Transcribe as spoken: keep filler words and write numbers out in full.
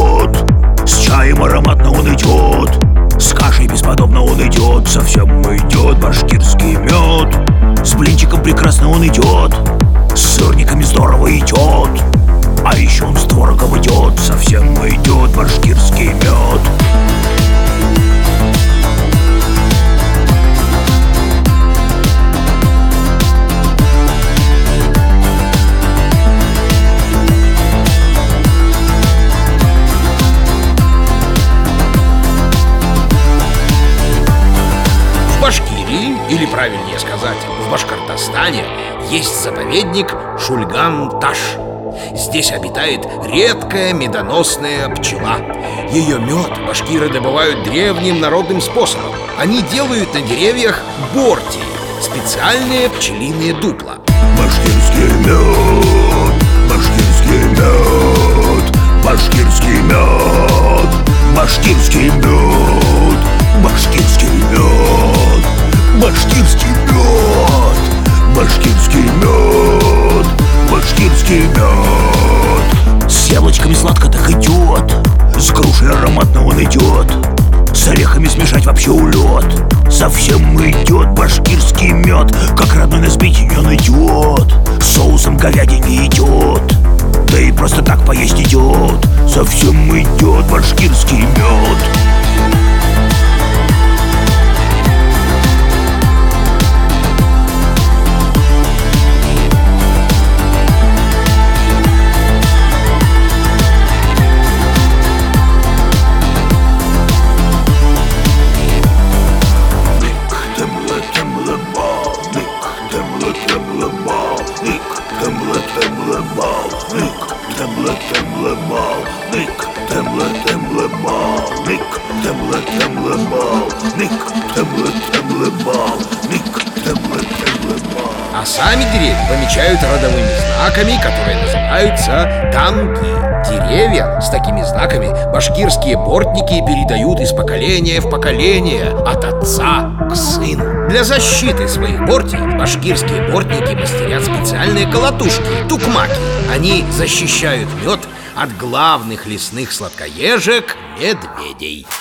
идет, с чаем ароматно он идет, с кашей бесподобно он идет, совсем идет башкирский мед. С блинчиком прекрасно он идет, с сырниками здорово идет, а еще он с творогом идет, совсем идет башкирский мед. В Башкирии, или правильнее сказать, в Башкортостане, есть заповедник Шульган-Таш. Здесь обитает редкая медоносная пчела. Ее мед башкиры добывают древним народным способом. Они делают на деревьях борти, специальные пчелиные дупла. Башкирский мед, башкирский мед, башкирский мед, башкирский мед, башкирский мед, башкирский мед, башкирский мед, башкирский мед. С яблочками сладко так идет, с грушей ароматно он идет, с орехами смешать вообще улет. Совсем идет башкирский мед, как родной на сбитень он идет, с соусом говядине идет, да и просто так поесть идет. Совсем идет башкирский мед. А сами деревья помечают родовыми знаками, которые называются тамги. Деревья с такими знаками башкирские бортники передают из поколения в поколение, от отца к сыну. Для защиты своих бортий башкирские бортники мастерят специальные колотушки – тукмаки. Они защищают мед от главных лесных сладкоежек – медведей.